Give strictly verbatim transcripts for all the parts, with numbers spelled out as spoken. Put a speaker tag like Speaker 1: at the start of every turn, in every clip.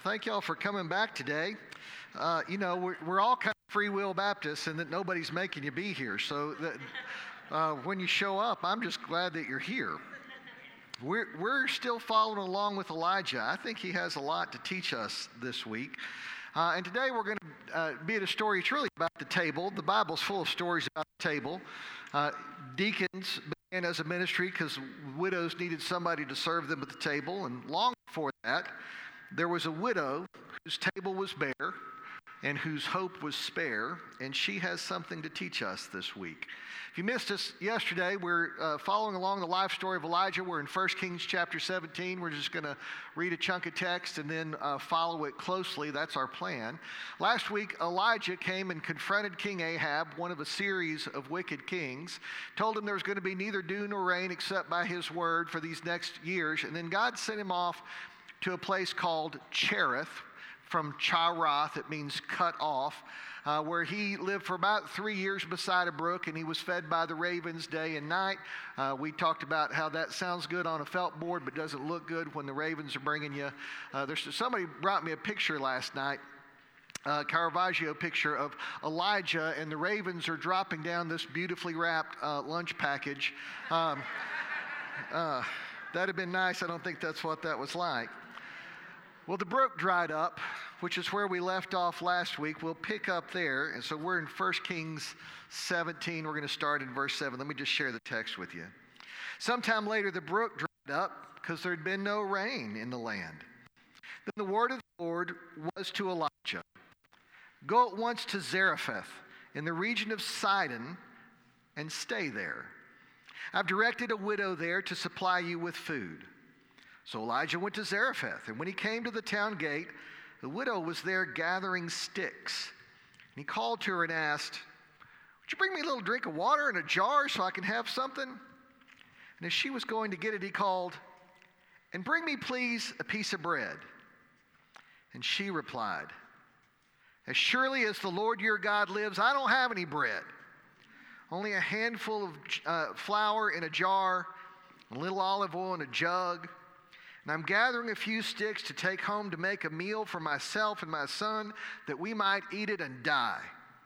Speaker 1: thank y'all for coming back today. Uh, you know, we're, we're all kind of free will Baptists and that nobody's making you be here. So that, uh, when you show up, I'm just glad that you're here. We're, we're still following along with Elijah. I think he has a lot to teach us this week. Uh, and today we're going to uh, be at a story. It's really about the table. The Bible's full of stories about the table. Uh, deacons began as a ministry because widows needed somebody to serve them at the table. And long before that, there was a widow whose table was bare and whose hope was spare, and she has something to teach us this week. If you missed us yesterday, we're uh, following along the life story of Elijah. We're in First Kings chapter seventeen. We're just going to read a chunk of text and then uh, follow it closely. That's our plan. Last week, Elijah came and confronted King Ahab, one of a series of wicked kings, told him there was going to be neither dew nor rain except by his word for these next years, and then God sent him off to a place called Cherith, from Charath, it means cut off, uh, where he lived for about three years beside a brook, and he was fed by the ravens day and night. Uh, we talked about how that sounds good on a felt board, but doesn't look good when the ravens are bringing you. Uh, there's somebody brought me a picture last night, a Caravaggio picture of Elijah, and the ravens are dropping down this beautifully wrapped uh, lunch package. Um, uh, that'd have been nice. I don't think that's what that was like. Well, the brook dried up, which is where we left off last week. We'll pick up there. And so we're in First Kings seventeen. We're going to start in verse seven. Let me just share the text with you. Sometime later, the brook dried up because there had been no rain in the land. Then the word of the Lord was to Elijah, "Go at once to Zarephath in the region of Sidon and stay there. I've directed a widow there to supply you with food." So Elijah went to Zarephath, and when he came to the town gate, the widow was there gathering sticks. And he called to her and asked, "Would you bring me a little drink of water in a jar so I can have something?" And as she was going to get it, he called, "And bring me, please, a piece of bread." And she replied, "As surely as the Lord your God lives, I don't have any bread. Only a handful of uh, flour in a jar, a little olive oil in a jug. And I'm gathering a few sticks to take home to make a meal for myself and my son, that we might eat it and die."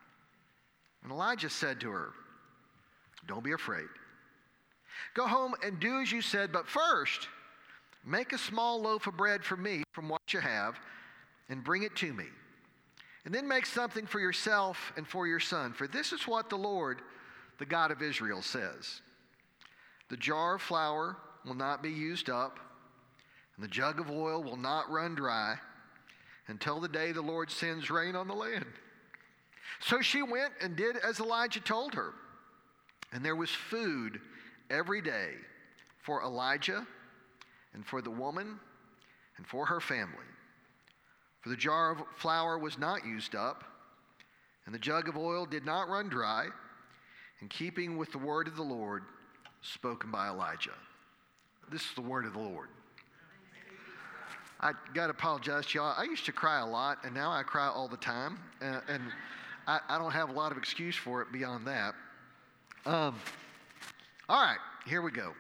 Speaker 1: And Elijah said to her, "Don't be afraid. Go home and do as you said, but first make a small loaf of bread for me from what you have and bring it to me. And then make something for yourself and for your son. For this is what the Lord, the God of Israel, says. The jar of flour will not be used up, and the jug of oil will not run dry until the day the Lord sends rain on the land." So she went and did as Elijah told her. And there was food every day for Elijah and for the woman and for her family. For the jar of flour was not used up, and the jug of oil did not run dry, in keeping with the word of the Lord spoken by Elijah. This is the word of the Lord. I got to apologize to y'all. I used to cry a lot, and now I cry all the time. Uh, and I, I don't have a lot of excuse for it beyond that. Um, all right, here we go.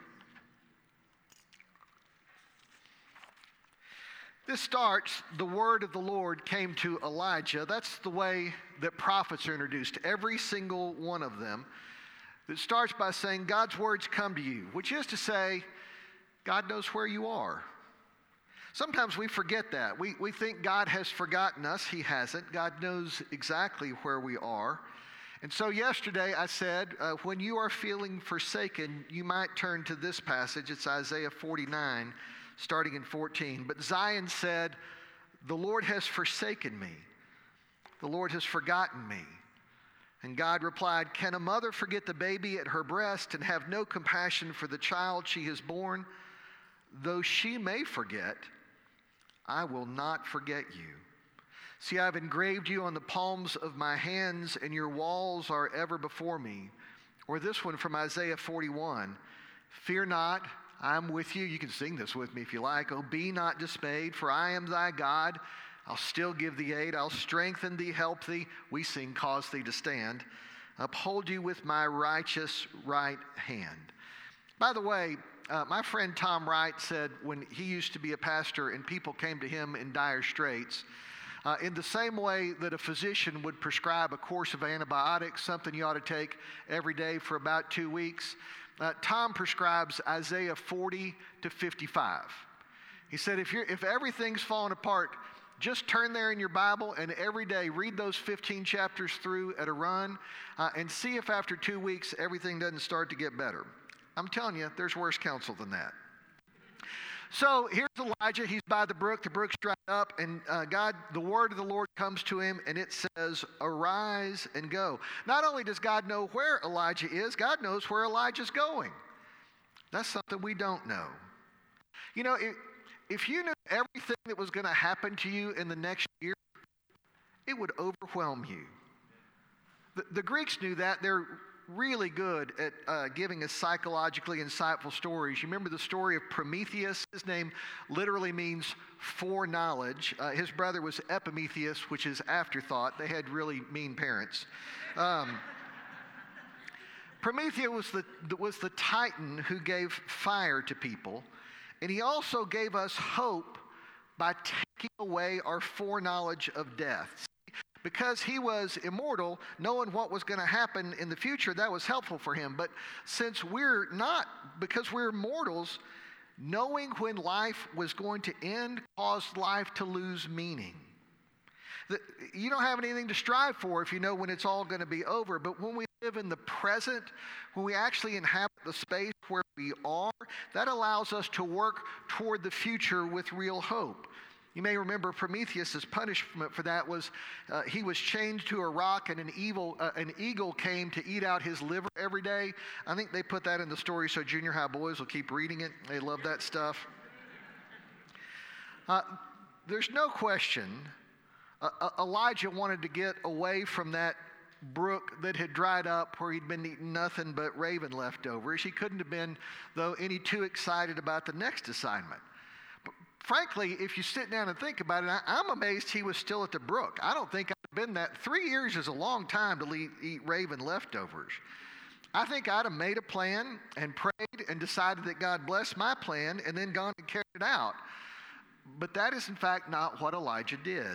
Speaker 1: This starts, the word of the Lord came to Elijah. That's the way that prophets are introduced, every single one of them. It starts by saying, God's words come to you, which is to say, God knows where you are. Sometimes we forget that. We, we think God has forgotten us. He hasn't. God knows exactly where we are. And so yesterday I said, uh, when you are feeling forsaken, you might turn to this passage. It's Isaiah forty-nine, starting in fourteen. But Zion said, "The Lord has forsaken me. The Lord has forgotten me." And God replied, "Can a mother forget the baby at her breast and have no compassion for the child she has borne? Though she may forget, I will not forget you. See, I've engraved you on the palms of my hands, and your walls are ever before me." Or this one from Isaiah forty-one, "Fear not, I am with you." You can sing this with me if you like. "Oh, be not dismayed, for I am thy God. I'll still give thee aid. I'll strengthen thee, help thee." We sing, "Cause thee to stand. Uphold you with my righteous right hand." By the way, Uh, my friend Tom Wright said when he used to be a pastor and people came to him in dire straits, uh, in the same way that a physician would prescribe a course of antibiotics, something you ought to take every day for about two weeks, uh, Tom prescribes Isaiah forty to fifty-five. He said, if you're, if everything's falling apart, just turn there in your Bible and every day read those fifteen chapters through at a run uh, and see if after two weeks everything doesn't start to get better. I'm telling you, there's worse counsel than that. So here's Elijah. He's by the brook. The brook's dried up, and uh, God, the word of the Lord comes to him, and it says, arise and go. Not only does God know where Elijah is, God knows where Elijah's going. That's something we don't know. You know, if, if you knew everything that was going to happen to you in the next year, it would overwhelm you. The, the Greeks knew that. They're really good at uh, giving us psychologically insightful stories. You remember the story of Prometheus? His name literally means foreknowledge. Uh, his brother was Epimetheus, which is afterthought. They had really mean parents. Um, Prometheus was the, was the titan who gave fire to people, and he also gave us hope by taking away our foreknowledge of death. Because he was immortal, knowing what was going to happen in the future, that was helpful for him. But since we're not, because we're mortals, knowing when life was going to end caused life to lose meaning. The, you don't have anything to strive for if you know when it's all going to be over. But when we live in the present, when we actually inhabit the space where we are, that allows us to work toward the future with real hope. You may remember Prometheus' punishment for that was uh, he was chained to a rock, and an, evil, uh, an eagle came to eat out his liver every day. I think they put that in the story so junior high boys will keep reading it. They love that stuff. Uh, there's no question uh, uh, Elijah wanted to get away from that brook that had dried up where he'd been eating nothing but raven leftovers. He couldn't have been, though, any too excited about the next assignment. Frankly, if you sit down and think about it, I, I'm amazed he was still at the brook. I don't think I've been that. Three years is a long time to eat, eat raven leftovers. I think I'd have made a plan and prayed and decided that God blessed my plan and then gone and carried it out. But that is, in fact, not what Elijah did.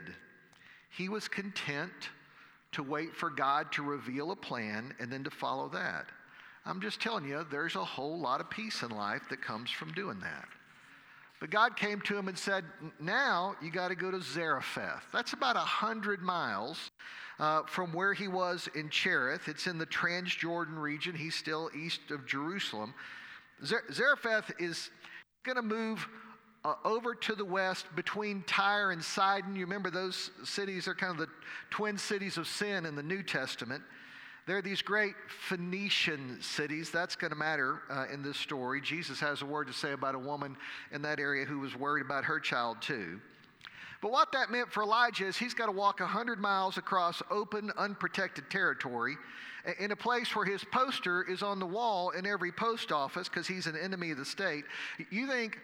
Speaker 1: He was content to wait for God to reveal a plan and then to follow that. I'm just telling you, there's a whole lot of peace in life that comes from doing that. But God came to him and said, now you got to go to Zarephath. That's about one hundred miles uh, from where he was in Cherith. It's in the Transjordan region. He's still east of Jerusalem. Zer- Zarephath is going to move uh, over to the west between Tyre and Sidon. You remember those cities are kind of the twin cities of sin in the New Testament. There are these great Phoenician cities. That's going to matter uh, in this story. Jesus has a word to say about a woman in that area who was worried about her child too. But what that meant for Elijah is he's got to walk one hundred miles across open, unprotected territory in a place where his poster is on the wall in every post office because he's an enemy of the state. You think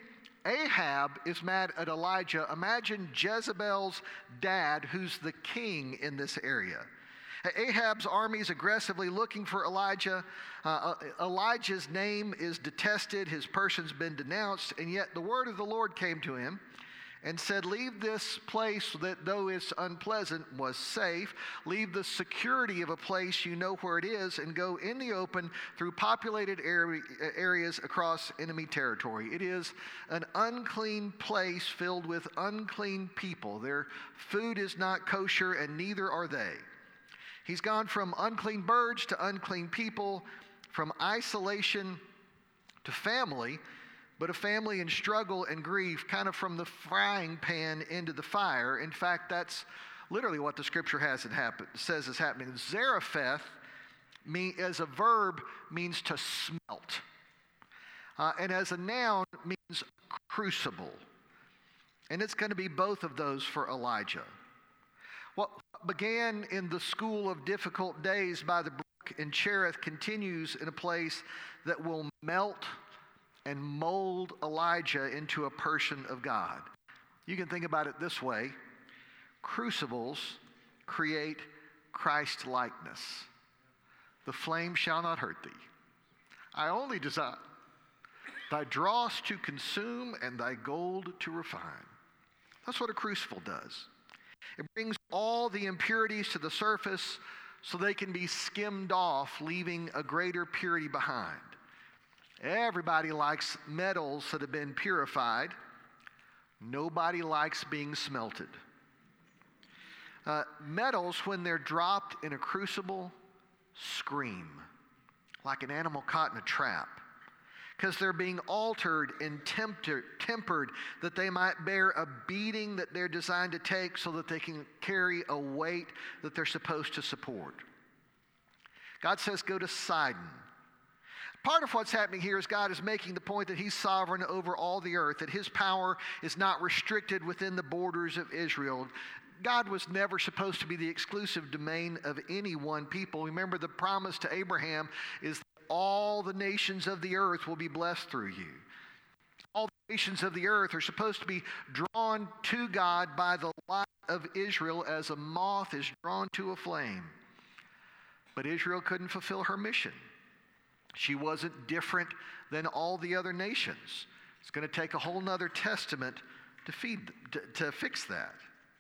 Speaker 1: Ahab is mad at Elijah. Imagine Jezebel's dad, who's the king in this area. Ahab's army is aggressively looking for Elijah. Uh, Elijah's name is detested. His person's been denounced. And yet the word of the Lord came to him and said, leave this place that, though it's unpleasant, was safe. Leave the security of a place you know where it is and go in the open through populated area, areas across enemy territory. It is an unclean place filled with unclean people. Their food is not kosher, and neither are they. He's gone from unclean birds to unclean people, from isolation to family, but a family in struggle and grief, kind of from the frying pan into the fire. In fact, that's literally what the scripture has it happen, says is happening. Zarephath, mean, as a verb, means to smelt. Uh, and as a noun, means crucible. And it's going to be both of those for Elijah. What began in the school of difficult days by the brook in Cherith continues in a place that will melt and mold Elijah into a person of God. You can think about it this way. Crucibles create Christ-likeness. The flame shall not hurt thee. I only desire thy dross to consume, and thy gold to refine. That's what a crucible does. It brings all the impurities to the surface so they can be skimmed off, leaving a greater purity behind. Everybody likes metals that have been purified. Nobody likes being smelted. Uh, metals, when they're dropped in a crucible, scream like an animal caught in a trap, because they're being altered and tempter, tempered that they might bear a beating that they're designed to take so that they can carry a weight that they're supposed to support. God says, go to Sidon. Part of what's happening here is God is making the point that he's sovereign over all the earth, that his power is not restricted within the borders of Israel. God was never supposed to be the exclusive domain of any one people. Remember, the promise to Abraham is that all the nations of the earth will be blessed through you. All the nations of the earth are supposed to be drawn to God by the light of Israel as a moth is drawn to a flame. But Israel couldn't fulfill her mission. She wasn't different than all the other nations. It's going to take a whole nother testament to feed, to, to fix that.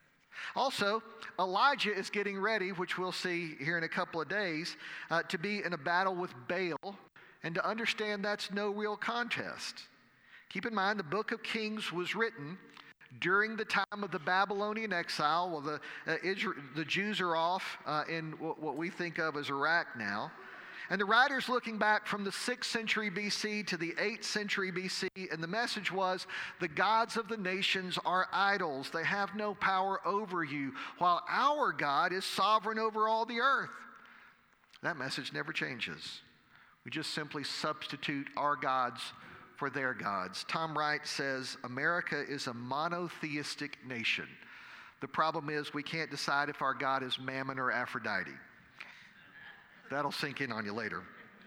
Speaker 1: Also, Elijah is getting ready, which we'll see here in a couple of days, uh, to be in a battle with Baal, and to understand that's no real contest. Keep in mind, the book of Kings was written during the time of the Babylonian exile. Well, the, uh, Israel, the Jews are off uh, in what, what we think of as Iraq now. And the writer's looking back from the sixth century B C to the eighth century B C, and the message was, the gods of the nations are idols. They have no power over you, while our God is sovereign over all the earth. That message never changes. We just simply substitute our gods for their gods. Tom Wright says, America is a monotheistic nation. The problem is we can't decide if our God is Mammon or Aphrodite. That'll sink in on you later.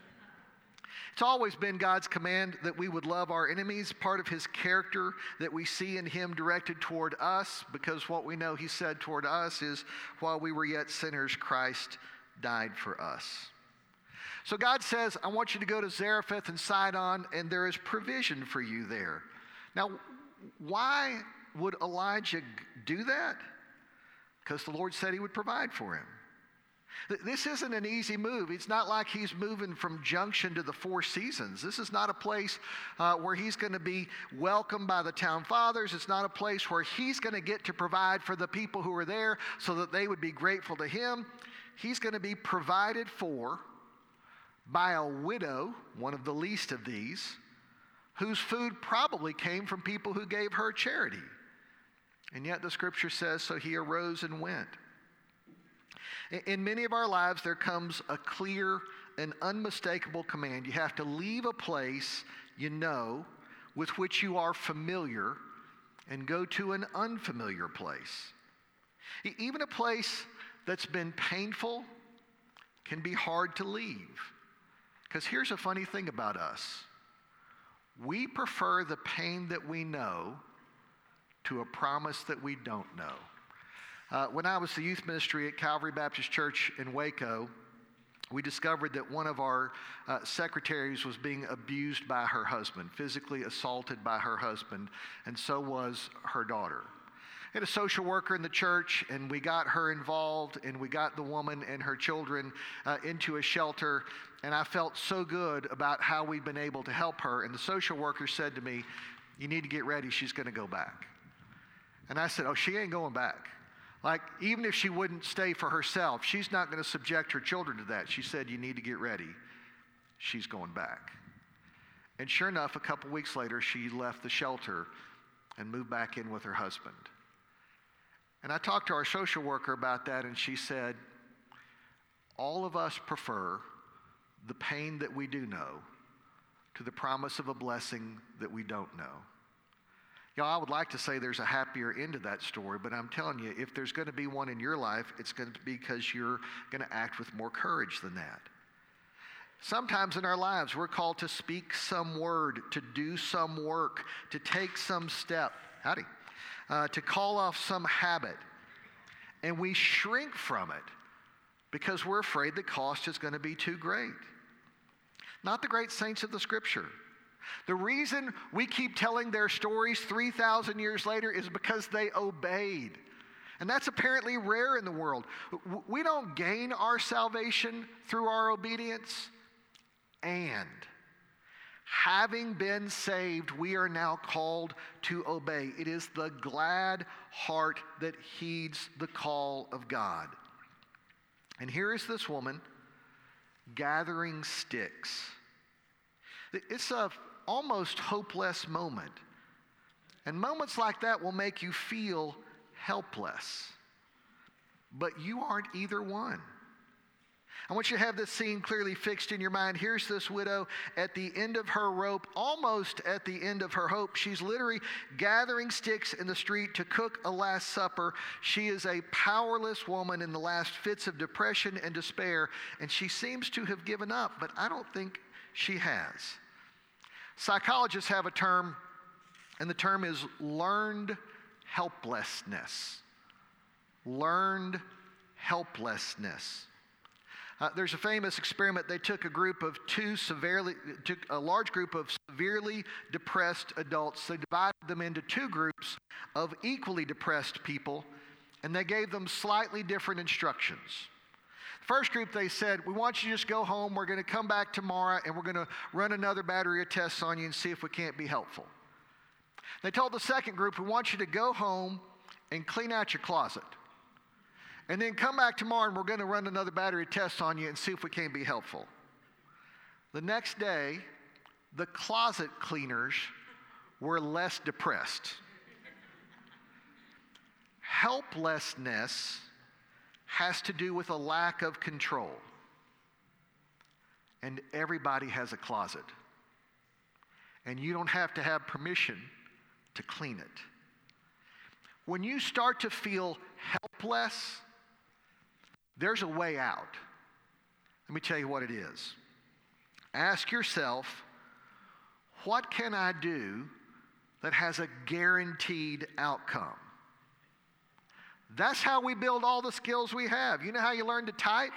Speaker 1: It's always been God's command that we would love our enemies, part of his character that we see in him directed toward us, because what we know he said toward us is, while we were yet sinners, Christ died for us. So God says, I want you to go to Zarephath and Sidon, and there is provision for you there. Now, why would Elijah do that? Because the Lord said he would provide for him. This isn't an easy move. It's not like he's moving from Junction to the Four Seasons. This is not a place uh, where he's going to be welcomed by the town fathers. It's not a place where he's going to get to provide for the people who are there so that they would be grateful to him. He's going to be provided for by a widow, one of the least of these, whose food probably came from people who gave her charity. And yet the scripture says, so he arose and went. In many of our lives, there comes a clear and unmistakable command. You have to leave a place you know, with which you are familiar, and go to an unfamiliar place. Even a place that's been painful can be hard to leave. Because here's a funny thing about us. We prefer the pain that we know to a promise that we don't know. Uh, when I was the youth ministry at Calvary Baptist Church in Waco, we discovered that one of our uh, secretaries was being abused by her husband, physically assaulted by her husband, and so was her daughter. We had a social worker in the church, and we got her involved, and we got the woman and her children uh, into a shelter, and I felt so good about how we'd been able to help her. And the social worker said to me, you need to get ready, she's going to go back. And I said, oh, she ain't going back. Like, even if she wouldn't stay for herself, she's not going to subject her children to that. She said, you need to get ready. She's going back. And sure enough, a couple weeks later, she left the shelter and moved back in with her husband. And I talked to our social worker about that, and she said, all of us prefer the pain that we do know to the promise of a blessing that we don't know. You know, I would like to say there's a happier end to that story, but I'm telling you, if there's going to be one in your life, it's going to be because you're going to act with more courage than that. Sometimes in our lives, we're called to speak some word, to do some work, to take some step, howdy, uh, to call off some habit, and we shrink from it because we're afraid the cost is going to be too great. Not the great saints of the Scripture. The reason we keep telling their stories three thousand years later is because they obeyed. And that's apparently rare in the world. We don't gain our salvation through our obedience. And having been saved, we are now called to obey. It is the glad heart that heeds the call of God. And here is this woman gathering sticks. It's a almost hopeless moment. And moments like that will make you feel helpless. But you aren't either one. I want you to have this scene clearly fixed in your mind. Here's this widow at the end of her rope, almost at the end of her hope. She's literally gathering sticks in the street to cook a last supper. She is a powerless woman in the last fits of depression and despair, and she seems to have given up, but I don't think she has. Psychologists have a term, and the term is learned helplessness. Learned helplessness. Uh, there's a famous experiment. They took a group of two severely, took a large group of severely depressed adults. They divided them into two groups of equally depressed people, and they gave them slightly different instructions. First group, they said, we want you to just go home. We're going to come back tomorrow, and we're going to run another battery of tests on you and see if we can't be helpful. They told the second group, we want you to go home and clean out your closet. And then come back tomorrow and we're going to run another battery test on you and see if we can't be helpful. The next day, the closet cleaners were less depressed. Helplessness has to do with a lack of control. And everybody has a closet. And you don't have to have permission to clean it. When you start to feel helpless, there's a way out. Let me tell you what it is. Ask yourself, what can I do that has a guaranteed outcome? That's how we build all the skills we have. You know how you learn to type?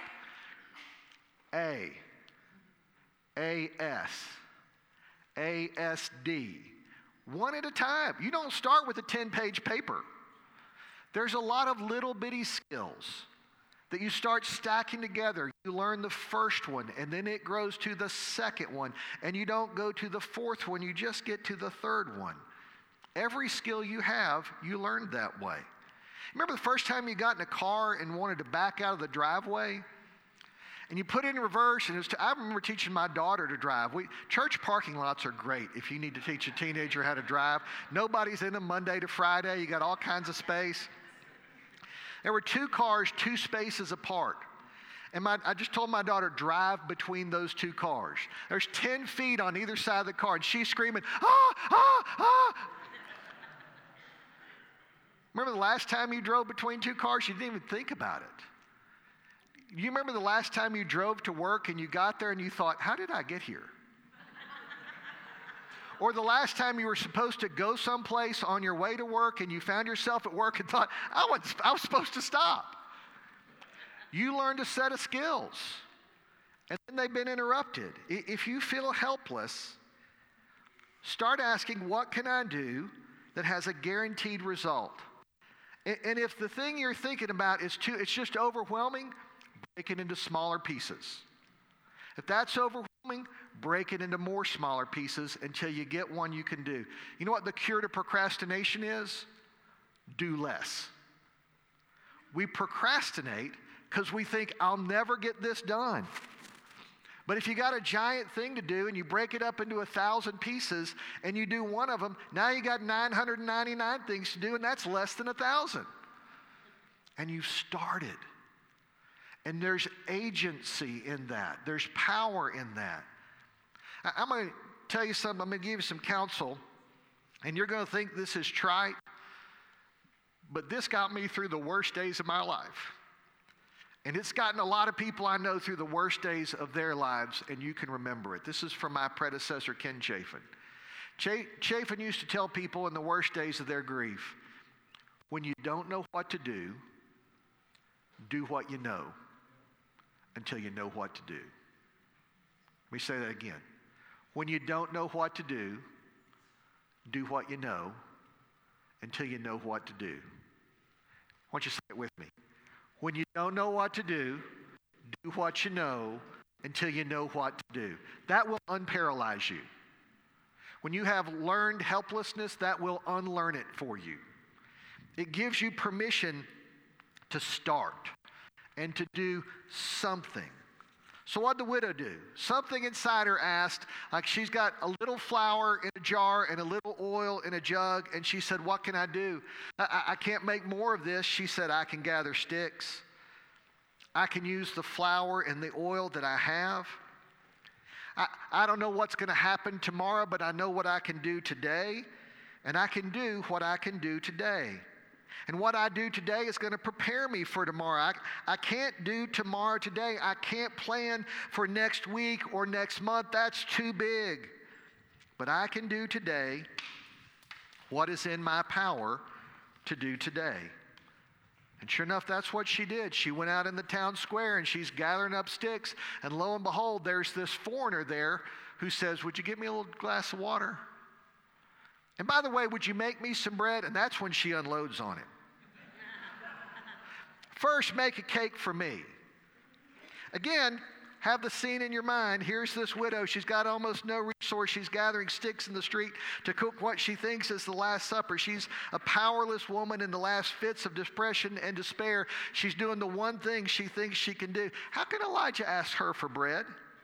Speaker 1: A, A S, A S D. One at a time. You don't start with a ten-page paper. There's a lot of little bitty skills that you start stacking together. You learn the first one, and then it grows to the second one, and you don't go to the fourth one, you just get to the third one. Every skill you have, you learned that way. Remember the first time you got in a car and wanted to back out of the driveway? And you put it in reverse, and it was t- I remember teaching my daughter to drive. We, church parking lots are great if you need to teach a teenager how to drive. Nobody's in them Monday to Friday. You got all kinds of space. There were two cars, two spaces apart. And my, I just told my daughter, drive between those two cars. There's ten feet on either side of the car, and she's screaming, ah, ah, ah. Remember the last time you drove between two cars? You didn't even think about it. You remember the last time you drove to work and you got there and you thought, how did I get here? Or the last time you were supposed to go someplace on your way to work and you found yourself at work and thought, I was, I was supposed to stop. You learned a set of skills, and then they've been interrupted. If you feel helpless, start asking, what can I do that has a guaranteed result? And if the thing you're thinking about is too, it's just overwhelming, break it into smaller pieces. If that's overwhelming, break it into more smaller pieces until you get one you can do. You know what the cure to procrastination is? Do less. We procrastinate because we think, I'll never get this done. But if you got a giant thing to do and you break it up into a thousand pieces and you do one of them, now you got nine hundred ninety-nine things to do, and that's less than a thousand. And you've started. And there's agency in that. There's power in that. I, I'm going to tell you something. I'm going to give you some counsel. And you're going to think this is trite. But this got me through the worst days of my life. And it's gotten a lot of people I know through the worst days of their lives, and you can remember it. This is from my predecessor, Ken Chafin. Ch- Chafin used to tell people in the worst days of their grief, when you don't know what to do, do what you know until you know what to do. Let me say that again. When you don't know what to do, do what you know until you know what to do. I want you to say it with me. When you don't know what to do, do what you know until you know what to do. That will unparalyze you. When you have learned helplessness, that will unlearn it for you. It gives you permission to start and to do something. So what did the widow do? Something inside her asked, like she's got a little flour in a jar and a little oil in a jug, and she said, what can I do? I, I can't make more of this. She said, I can gather sticks. I can use the flour and the oil that I have. I, I don't know what's going to happen tomorrow, but I know what I can do today, and I can do what I can do today. And what I do today is going to prepare me for tomorrow. I, I can't do tomorrow today. I can't plan for next week or next month. That's too big. But I can do today what is in my power to do today. And sure enough, that's what she did. She went out in the town square and she's gathering up sticks. And lo and behold, there's this foreigner there who says, would you give me a little glass of water? And by the way, would you make me some bread? And that's when she unloads on it. First, make a cake for me. Again, have the scene in your mind. Here's this widow. She's got almost no resource. She's gathering sticks in the street to cook what she thinks is the Last Supper. She's a powerless woman in the last fits of depression and despair. She's doing the one thing she thinks she can do. How can Elijah ask her for bread?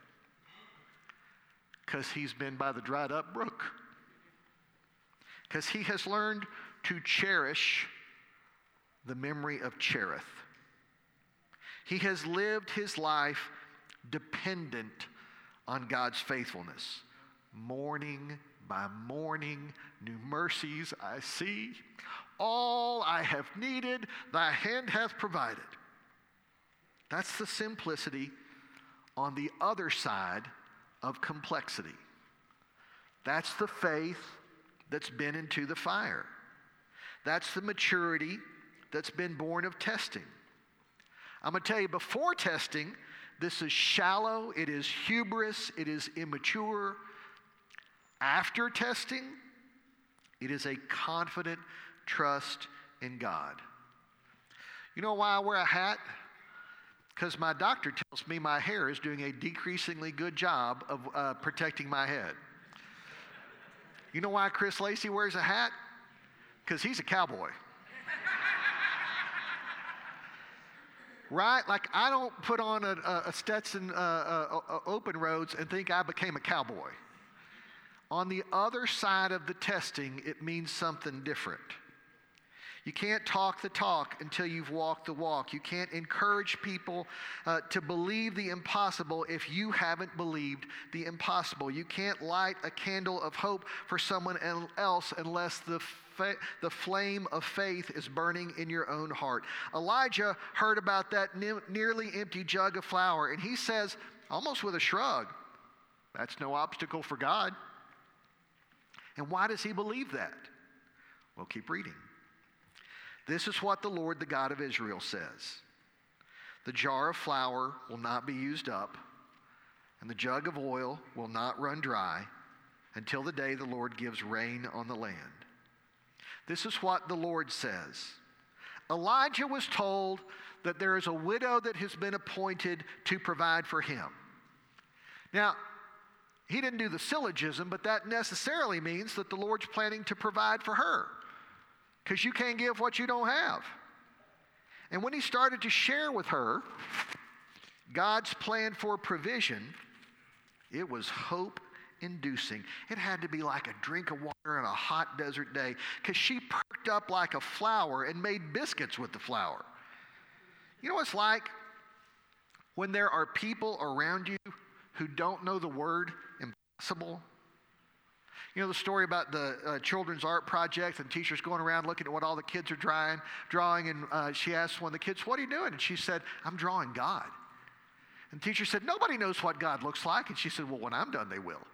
Speaker 1: Because he's been by the dried up brook. Because he has learned to cherish the memory of Cherith. He has lived his life dependent on God's faithfulness. Morning by morning, new mercies I see. All I have needed, thy hand hath provided. That's the simplicity on the other side of complexity. That's the faith that's been into the fire. That's the maturity that's been born of testing. I'm going to tell you, before testing, this is shallow, it is hubris, it is immature. After testing, it is a confident trust in God. You know why I wear a hat? Because my doctor tells me my hair is doing a decreasingly good job of uh, protecting my head. You know why Chris Lacey wears a hat? Because he's a cowboy. Right? Like, I don't put on a, a Stetson uh, uh, uh, open roads and think I became a cowboy. On the other side of the testing, it means something different. You can't talk the talk until you've walked the walk. You can't encourage people uh, to believe the impossible if you haven't believed the impossible. You can't light a candle of hope for someone else unless the fa- the flame of faith is burning in your own heart. Elijah heard about that ne- nearly empty jug of flour, and he says, almost with a shrug, that's no obstacle for God. And why does he believe that? Well, keep reading. This is what the Lord, the God of Israel, says. The jar of flour will not be used up, and the jug of oil will not run dry until the day the Lord gives rain on the land. This is what the Lord says. Elijah was told that there is a widow that has been appointed to provide for him. Now, he didn't do the syllogism, but that necessarily means that the Lord's planning to provide for her. Because you can't give what you don't have. And when he started to share with her God's plan for provision, it was hope-inducing. It had to be like a drink of water on a hot desert day, because she perked up like a flower and made biscuits with the flour. You know what it's like when there are people around you who don't know the word impossible? You know the story about the uh, children's art project and teachers going around looking at what all the kids are drawing, drawing and uh, she asked one of the kids, what are you doing? And she said, I'm drawing God. And the teacher said, nobody knows what God looks like. And she said, well, when I'm done, they will.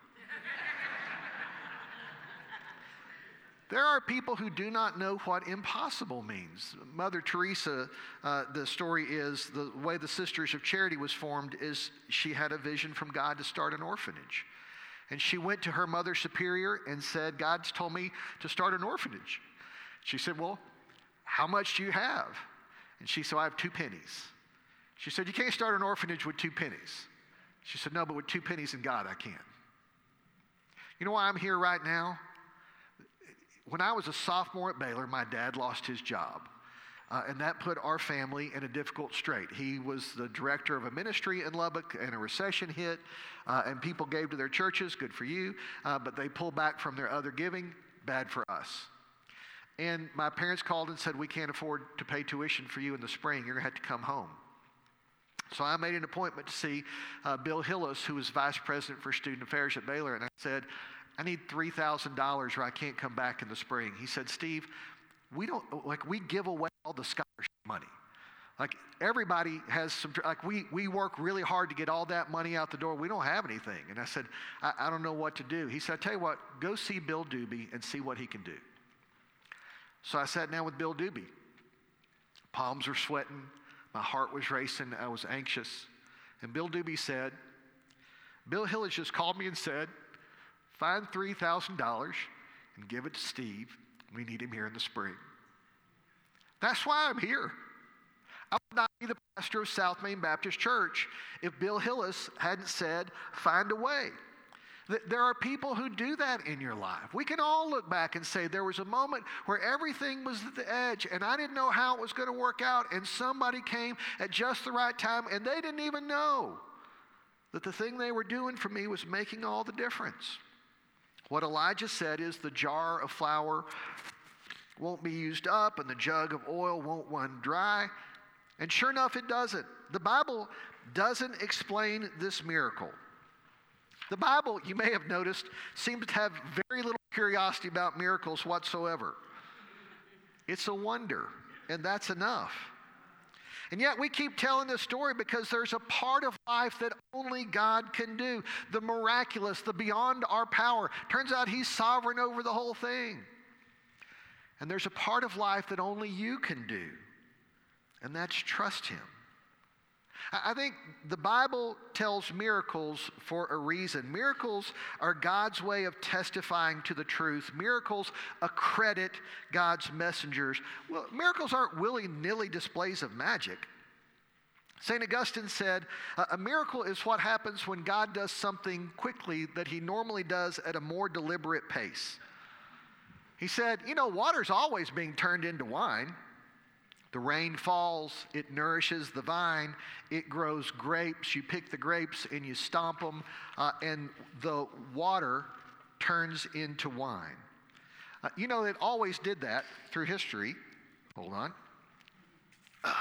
Speaker 1: There are people who do not know what impossible means. Mother Teresa, uh, the story is, the way the Sisters of Charity was formed is she had a vision from God to start an orphanage. And she went to her mother superior and said, God's told me to start an orphanage. She said, well, how much do you have? And she said, I have two pennies. She said, you can't start an orphanage with two pennies. She said, no, but with two pennies in God, I can. You know why I'm here right now? When I was a sophomore at Baylor, my dad lost his job. Uh, and that put our family in a difficult strait. He was the director of a ministry in Lubbock, and a recession hit, uh, and people gave to their churches, good for you, uh, but they pulled back from their other giving, bad for us. And my parents called and said, we can't afford to pay tuition for you in the spring. You're going to have to come home. So I made an appointment to see uh, Bill Hillis, who was vice president for student affairs at Baylor, and I said, I need three thousand dollars or I can't come back in the spring. He said, Steve, we don't, like, we give away all the scholarship money. Like, everybody has some, like, we, we work really hard to get all that money out the door. We don't have anything. And I said, I, I don't know what to do. He said, I tell you what, go see Bill Doobie and see what he can do. So I sat down with Bill Doobie. Palms were sweating. My heart was racing. I was anxious. And Bill Doobie said, Bill Hillis just called me and said, find three thousand dollars and give it to Steve. We need him here in the spring. That's why I'm here. I would not be the pastor of South Main Baptist Church if Bill Hillis hadn't said, find a way. There are people who do that in your life. We can all look back and say there was a moment where everything was at the edge and I didn't know how it was going to work out, and somebody came at just the right time and they didn't even know that the thing they were doing for me was making all the difference. What Elijah said is the jar of flour won't be used up and the jug of oil won't run dry. And sure enough, it doesn't. The Bible doesn't explain this miracle. The Bible, you may have noticed, seems to have very little curiosity about miracles whatsoever. It's a wonder, and that's enough. And yet we keep telling this story because there's a part of life that only God can do. The miraculous, the beyond our power. Turns out He's sovereign over the whole thing. And there's a part of life that only you can do, and that's trust Him. I think the Bible tells miracles for a reason. Miracles are God's way of testifying to the truth. Miracles accredit God's messengers. Well, miracles aren't willy-nilly displays of magic. Saint Augustine said, a miracle is what happens when God does something quickly that He normally does at a more deliberate pace. He said, you know, water's always being turned into wine. The rain falls, it nourishes the vine, it grows grapes. You pick the grapes and you stomp them, uh, and the water turns into wine. Uh, you know, it always did that through history. Hold on. Uh,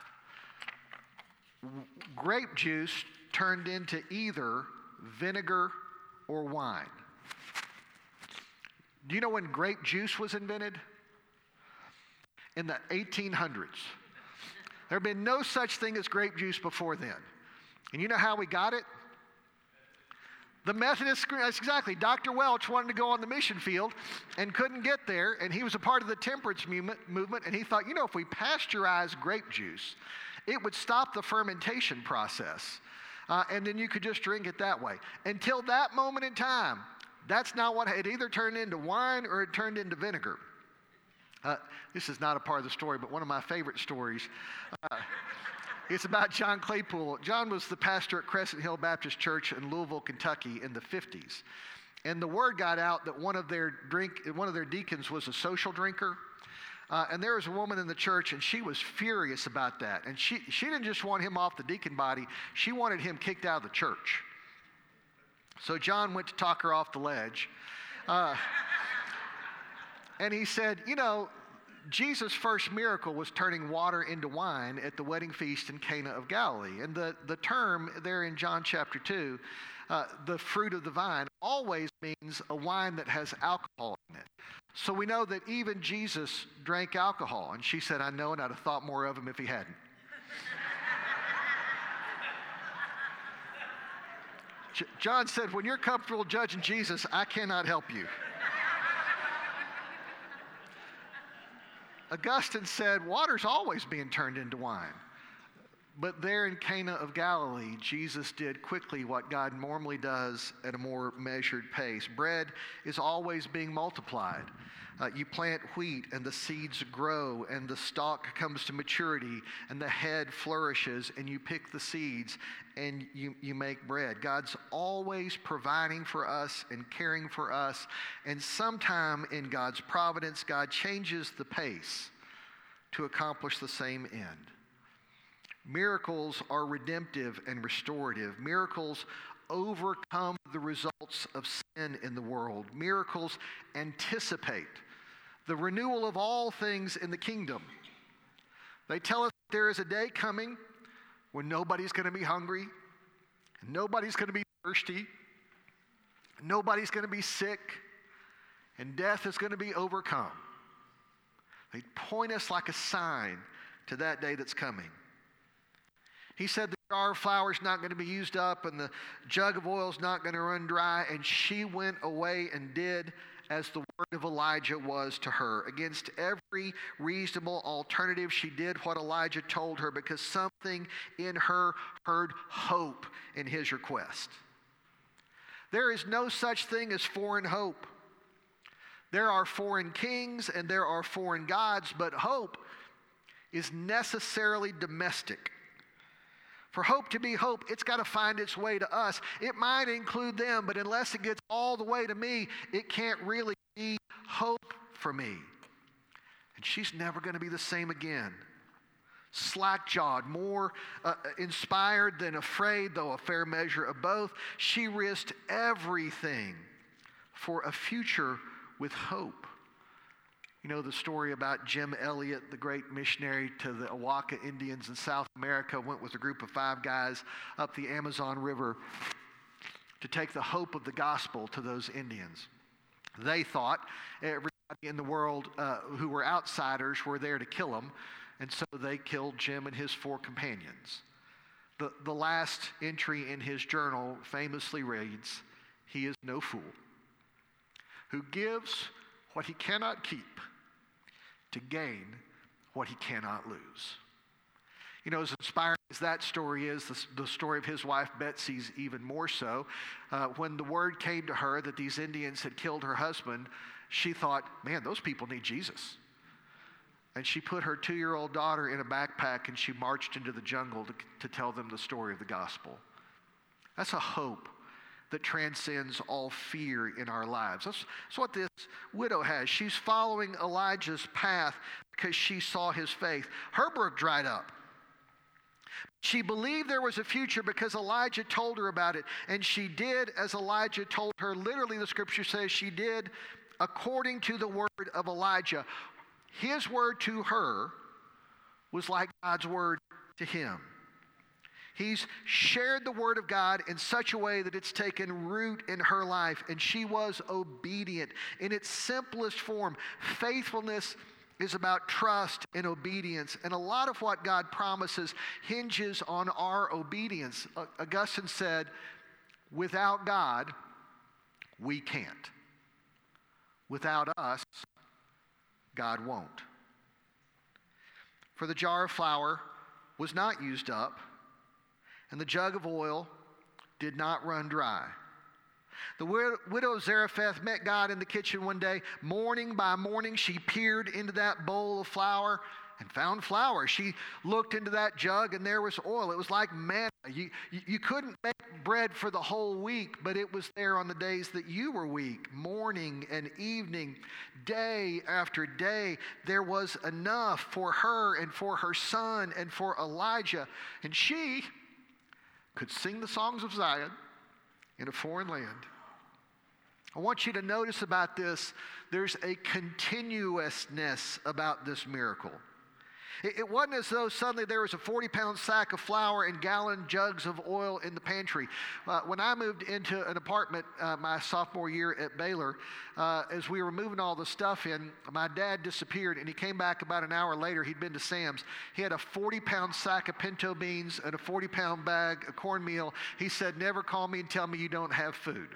Speaker 1: grape juice turned into either vinegar or wine. Do you know when grape juice was invented? In the eighteen hundreds. There had been no such thing as grape juice before then. And you know how we got it? The Methodist, that's exactly, Doctor Welch wanted to go on the mission field and couldn't get there, and he was a part of the temperance movement, movement, and he thought, you know, if we pasteurize grape juice, it would stop the fermentation process, uh, and then you could just drink it that way. Until that moment in time, that's not what, it either turned into wine or it turned into vinegar. Uh, this is not a part of the story, but one of my favorite stories. Uh, it's about John Claypool. John was the pastor at Crescent Hill Baptist Church in Louisville, Kentucky in the fifties. And the word got out that one of their drink, one of their deacons was a social drinker. Uh, and there was a woman in the church, and she was furious about that. And she, she didn't just want him off the deacon body. She wanted him kicked out of the church. So John went to talk her off the ledge. Uh, And he said, you know, Jesus' first miracle was turning water into wine at the wedding feast in Cana of Galilee. And the, the term there in John chapter two, uh, the fruit of the vine, always means a wine that has alcohol in it. So we know that even Jesus drank alcohol. And she said, I know, and I'd have thought more of him if he hadn't. J- John said, when you're comfortable judging Jesus, I cannot help you. Augustine said, water's always being turned into wine. But there in Cana of Galilee, Jesus did quickly what God normally does at a more measured pace. Bread is always being multiplied. Uh, you plant wheat and the seeds grow and the stalk comes to maturity and the head flourishes and you pick the seeds and you, you make bread. God's always providing for us and caring for us. And sometime in God's providence, God changes the pace to accomplish the same end. Miracles are redemptive and restorative. Miracles overcome the results of sin in the world. Miracles anticipate the renewal of all things in the kingdom. They tell us there is a day coming when nobody's going to be hungry, nobody's going to be thirsty, nobody's going to be sick, and death is going to be overcome. They point us like a sign to that day that's coming. He said the jar of flour is not going to be used up and the jug of oil is not going to run dry. And she went away and did as the word of Elijah was to her. Against every reasonable alternative, she did what Elijah told her because something in her heard hope in his request. There is no such thing as foreign hope. There are foreign kings and there are foreign gods, but hope is necessarily domestic. For hope to be hope, it's got to find its way to us. It might include them, but unless it gets all the way to me, it can't really be hope for me. And she's never going to be the same again. Slack-jawed, more uh, inspired than afraid, though a fair measure of both, she risked everything for a future with hope. You know the story about Jim Elliot, the great missionary to the Awaka Indians in South America, went with a group of five guys up the Amazon River to take the hope of the gospel to those Indians. They thought everybody in the world uh, who were outsiders were there to kill them, and so they killed Jim and his four companions. The, the last entry in his journal famously reads, "He is no fool who gives what he cannot keep to gain what he cannot lose." You know, as inspiring as that story is, the, the story of his wife Betsy's even more so. Uh, when the word came to her that these Indians had killed her husband, she thought, man, those people need Jesus. And she put her two-year-old daughter in a backpack and she marched into the jungle to, to tell them the story of the gospel. That's a hope that transcends all fear in our lives. That's, that's what this widow has. She's following Elijah's path because she saw his faith. Her brook dried up. She believed there was a future because Elijah told her about it. And she did as Elijah told her. Literally, the scripture says she did according to the word of Elijah. His word to her was like God's word to him. He's shared the word of God in such a way that it's taken root in her life, and she was obedient. In its simplest form, faithfulness is about trust and obedience, and a lot of what God promises hinges on our obedience. Augustine said, without God, we can't. Without us, God won't. For the jar of flour was not used up, and the jug of oil did not run dry. The widow of Zarephath met God in the kitchen one day. Morning by morning, she peered into that bowl of flour and found flour. She looked into that jug, and there was oil. It was like manna. You, you, you couldn't make bread for the whole week, but it was there on the days that you were weak. Morning and evening, day after day, there was enough for her and for her son and for Elijah. And she could sing the songs of Zion in a foreign land. I want you to notice about this, there's a continuousness about this miracle. It, it wasn't as though suddenly there was a forty-pound sack of flour and gallon jugs of oil in the pantry. Uh, when I moved into an apartment uh, my sophomore year at Baylor, uh, as we were moving all the stuff in, my dad disappeared, and he came back about an hour later. He'd been to Sam's. He had a forty-pound sack of pinto beans and a forty-pound bag of cornmeal. He said, "Never call me and tell me you don't have food."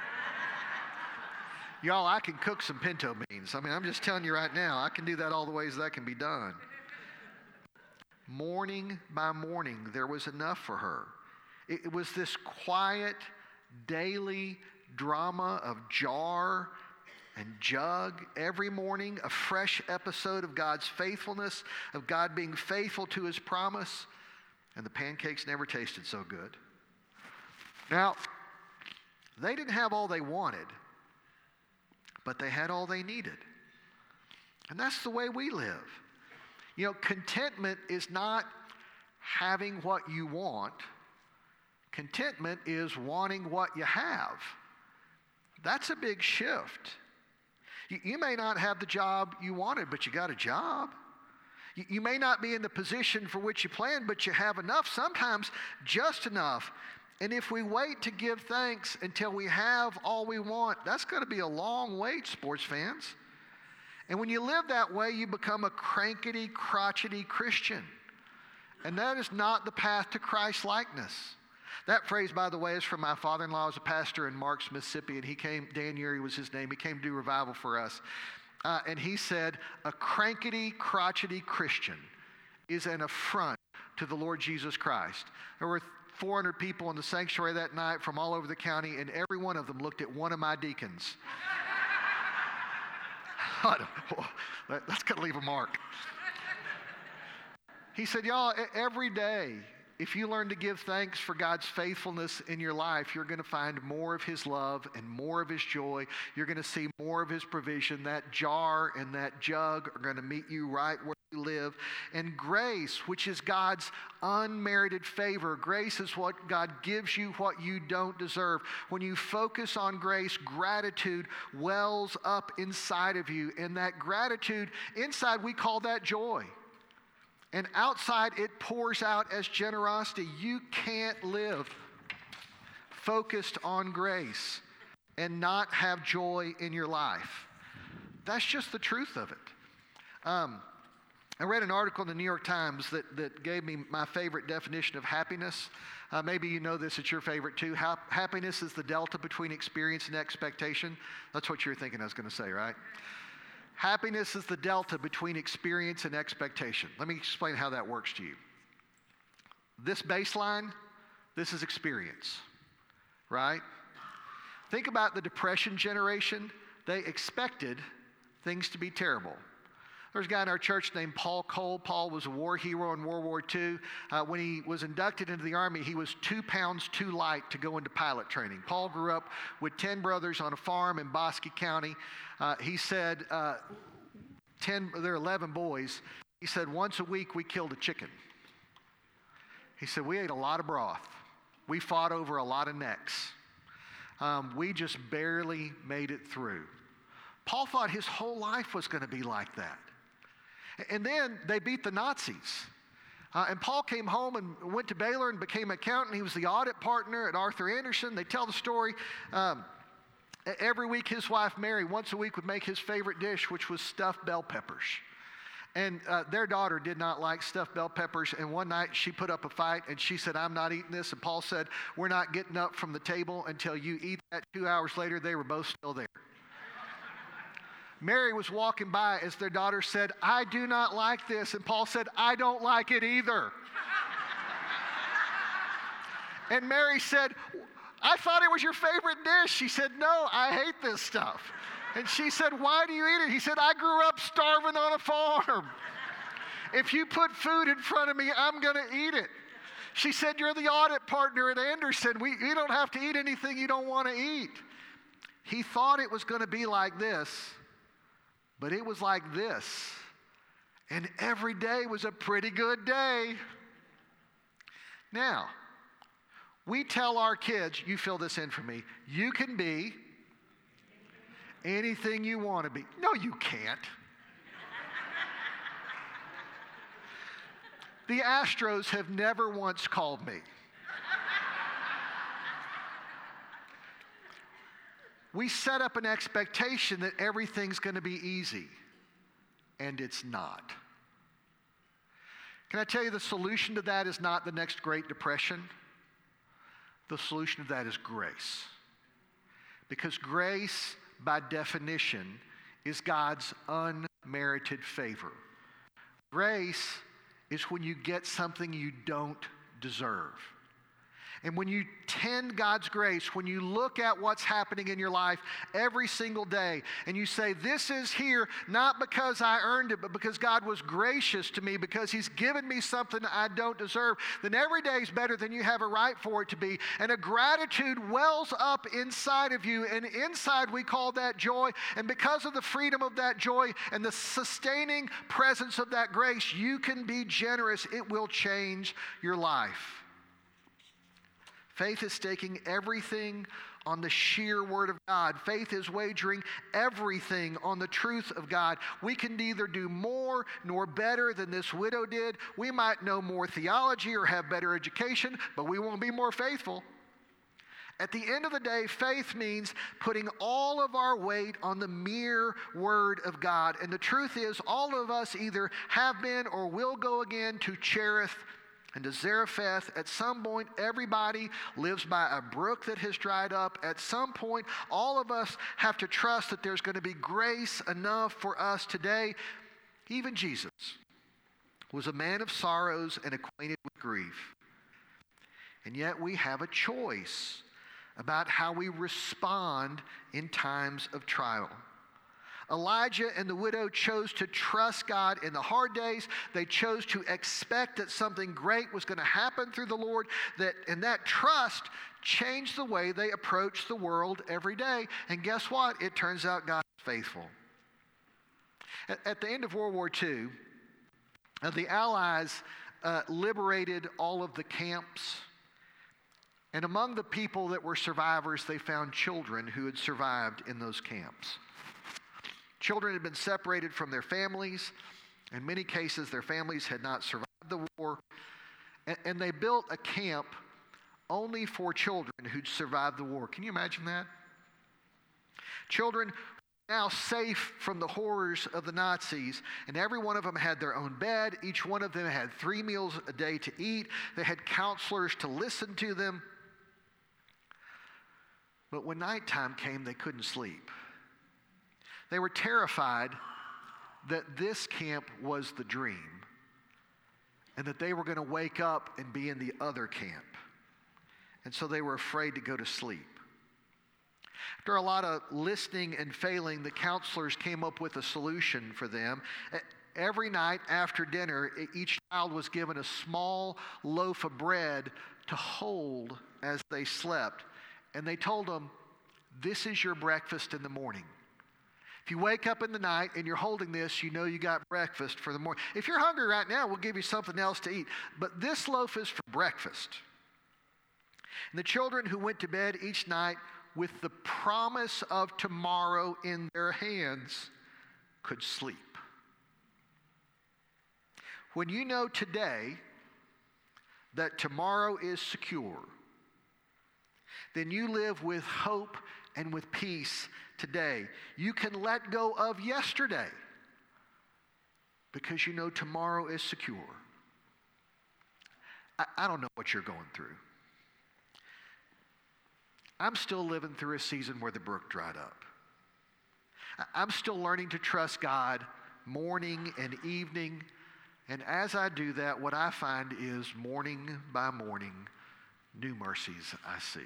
Speaker 1: Y'all, I can cook some pinto beans. I mean, I'm just telling you right now, I can do that all the ways that can be done. Morning by morning, there was enough for her. It, it was this quiet, daily drama of jar and jug. Every morning, a fresh episode of God's faithfulness, of God being faithful to his promise. And the pancakes never tasted so good. Now, they didn't have all they wanted, but they had all they needed. And that's the way we live. You know, contentment is not having what you want. Contentment is wanting what you have. That's a big shift. You, you may not have the job you wanted, but you got a job. You, you may not be in the position for which you planned, but you have enough, sometimes just enough. And if we wait to give thanks until we have all we want, that's going to be a long wait, sports fans. And when you live that way, you become a crankety, crotchety Christian. And that is not the path to Christ-likeness. That phrase, by the way, is from my father-in-law, who was a pastor in Marks, Mississippi, and he came, Dan Urie was his name, he came to do revival for us. Uh, and he said, a crankety, crotchety Christian is an affront to the Lord Jesus Christ. There were four hundred people in the sanctuary that night from all over the county, and every one of them looked at one of my deacons. That's going to leave a mark. He said, y'all, every day, if you learn to give thanks for God's faithfulness in your life, you're going to find more of his love and more of his joy. You're going to see more of his provision. That jar and that jug are going to meet you right where you live. And grace, which is God's unmerited favor, grace is what God gives you what you don't deserve. When you focus on grace, gratitude wells up inside of you. And that gratitude, inside we call that joy. And outside, it pours out as generosity. You can't live focused on grace and not have joy in your life. That's just the truth of it. Um, I read an article in the New York Times that, that gave me my favorite definition of happiness. Uh, maybe you know this, it's your favorite too. Ha- happiness is the delta between experience and expectation. That's what you were thinking I was going to say, right? Happiness is the delta between experience and expectation. Let me explain how that works to you. This baseline, this is experience, right? Think about the Depression generation. They expected things to be terrible. There's a guy in our church named Paul Cole. Paul was a war hero in World War Two. Uh, when he was inducted into the Army, he was two pounds too light to go into pilot training. Paul grew up with ten brothers on a farm in Bosque County. Uh, he said, uh, ten, there are eleven boys. He said, once a week we killed a chicken. He said, we ate a lot of broth. We fought over a lot of necks. Um, we just barely made it through. Paul thought his whole life was going to be like that. And then they beat the Nazis. Uh, and Paul came home and went to Baylor and became an accountant. He was the audit partner at Arthur Andersen. They tell the story. Um, every week his wife Mary, once a week, would make his favorite dish, which was stuffed bell peppers. And uh, their daughter did not like stuffed bell peppers. And one night she put up a fight and she said, I'm not eating this. And Paul said, we're not getting up from the table until you eat that. Two hours later, they were both still there. Mary was walking by as their daughter said, I do not like this. And Paul said, I don't like it either. And Mary said, I thought it was your favorite dish. She said, no, I hate this stuff. And she said, why do you eat it? He said, I grew up starving on a farm. If you put food in front of me, I'm going to eat it. She said, you're the audit partner at Andersen. We, you don't have to eat anything you don't want to eat. He thought it was going to be like this. But it was like this, and every day was a pretty good day. Now, we tell our kids, you fill this in for me, you can be anything you want to be. No, you can't. The Astros have never once called me. We set up an expectation that everything's going to be easy, and it's not. Can I tell you the solution to that is not the next Great Depression? The solution to that is grace. Because grace, by definition, is God's unmerited favor. Grace is when you get something you don't deserve. And when you tend God's grace, when you look at what's happening in your life every single day, and you say, this is here not because I earned it, but because God was gracious to me, because He's given me something I don't deserve, then every day is better than you have a right for it to be. And a gratitude wells up inside of you, and inside we call that joy. And because of the freedom of that joy and the sustaining presence of that grace, you can be generous. It will change your life. Faith is staking everything on the sheer Word of God. Faith is wagering everything on the truth of God. We can neither do more nor better than this widow did. We might know more theology or have better education, but we won't be more faithful. At the end of the day, faith means putting all of our weight on the mere Word of God. And the truth is, all of us either have been or will go again to Cherith and to Zarephath. At some point, everybody lives by a brook that has dried up. At some point, all of us have to trust that there's going to be grace enough for us today. Even Jesus was a man of sorrows and acquainted with grief. And yet we have a choice about how we respond in times of trial. Elijah and the widow chose to trust God in the hard days. They chose to expect that something great was going to happen through the Lord, that, and that trust changed the way they approached the world every day. And guess what? It turns out God is faithful. At, at the end of World War Two, uh, the Allies uh, liberated all of the camps. And among the people that were survivors, they found children who had survived in those camps. Children had been separated from their families. In many cases, their families had not survived the war. And, and they built a camp only for children who'd survived the war. Can you imagine that? Children now safe from the horrors of the Nazis, and every one of them had their own bed. Each one of them had three meals a day to eat. They had counselors to listen to them. But when nighttime came, they couldn't sleep. They were terrified that this camp was the dream and that they were going to wake up and be in the other camp. And so they were afraid to go to sleep. After a lot of listening and failing, the counselors came up with a solution for them. Every night after dinner, each child was given a small loaf of bread to hold as they slept. And they told them, this is your breakfast in the morning. If you wake up in the night and you're holding this, you know you got breakfast for the morning. If you're hungry right now, we'll give you something else to eat. But this loaf is for breakfast. And the children who went to bed each night with the promise of tomorrow in their hands could sleep. When you know today that tomorrow is secure, then you live with hope and with peace today. You can let go of yesterday because you know tomorrow is secure. I, I don't know what you're going through. I'm still living through a season where the brook dried up. I, I'm still learning to trust God morning and evening. And as I do that, what I find is morning by morning, new mercies I see.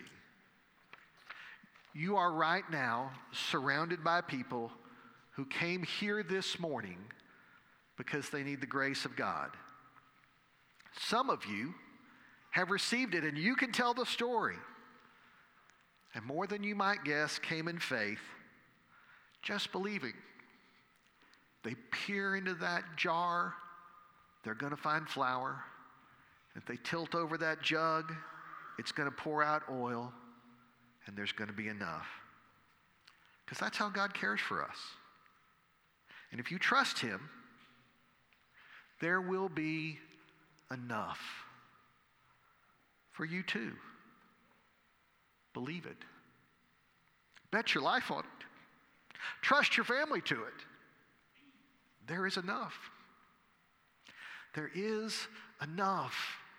Speaker 1: You are right now surrounded by people who came here this morning because they need the grace of God. Some of you have received it, and you can tell the story. And more than you might guess came in faith, just believing. They peer into that jar, they're going to find flour. If they tilt over that jug, it's going to pour out oil. And there's going to be enough. Because that's how God cares for us. And if you trust Him, there will be enough for you too. Believe it. Bet your life on it. Trust your family to it. There is enough. There is enough.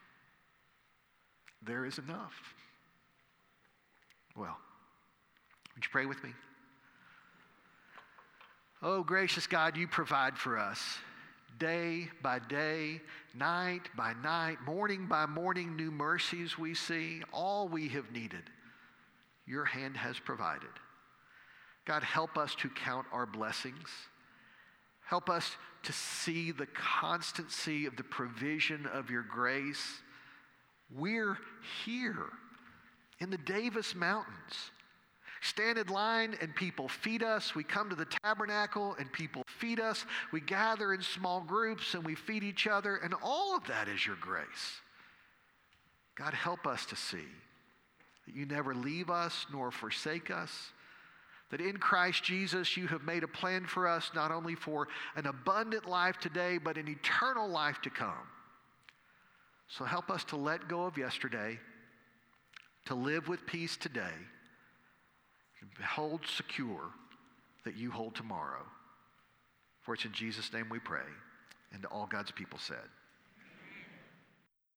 Speaker 1: There is enough. Well, would you pray with me? Oh, gracious God, you provide for us day by day, night by night, morning by morning, new mercies we see. All we have needed, your hand has provided. God, help us to count our blessings. Help us to see the constancy of the provision of your grace. We're here in the Davis Mountains. Stand in line and people feed us. We come to the tabernacle and people feed us. We gather in small groups and we feed each other, and all of that is your grace. God, help us to see that you never leave us nor forsake us, that in Christ Jesus you have made a plan for us not only for an abundant life today, but an eternal life to come. So help us to let go of yesterday, to live with peace today, and hold secure that you hold tomorrow. For it's in Jesus' name we pray, and all God's people said.